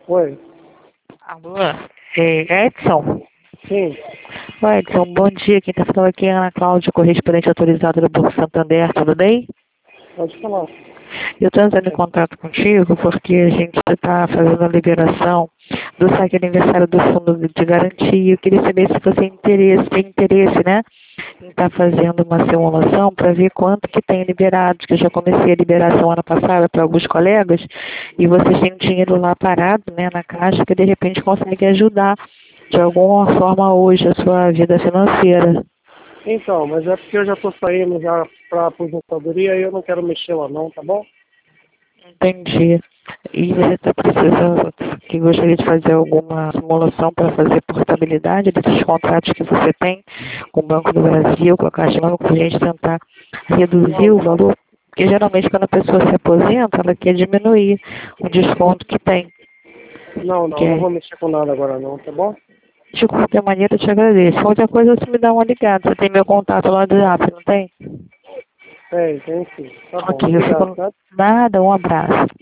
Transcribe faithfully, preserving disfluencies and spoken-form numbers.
Oi. Alô? É Edson? Sim. Oi, Edson, bom dia. Quem está falando aqui é a Ana Cláudia, correspondente autorizada do Banco Santander, tudo bem? Pode falar. Eu estou entrando em contato contigo porque a gente está fazendo a liberação do saque aniversário do Fundo de Garantia. Eu queria saber se você tem interesse, tem interesse, né, em estar fazendo uma simulação para ver quanto que tem liberado, que eu já comecei a liberar semana passada para alguns colegas e vocês têm dinheiro lá parado, né, na caixa, que de repente consegue ajudar de alguma forma hoje a sua vida financeira. Então, mas é porque eu já estou saindo já para aposentadoria e eu não quero mexer lá não, tá bom? Entendi. E você está precisando, que gostaria de fazer alguma simulação para fazer portabilidade desses contratos que você tem com o Banco do Brasil, com a Caixa Econômica, para a gente tentar reduzir Não, o valor? Porque geralmente quando a pessoa se aposenta, ela quer diminuir o desconto que tem. não, não, Que não é, vou mexer com nada agora não, tá bom? de qualquer maneira, eu te agradeço. Qualquer coisa, você me dá uma ligada. Você tem meu contato lá do WhatsApp, não tem? Tem, tem sim. Tá bom, Ok, eu obrigado, fico... tá? Nada, um abraço.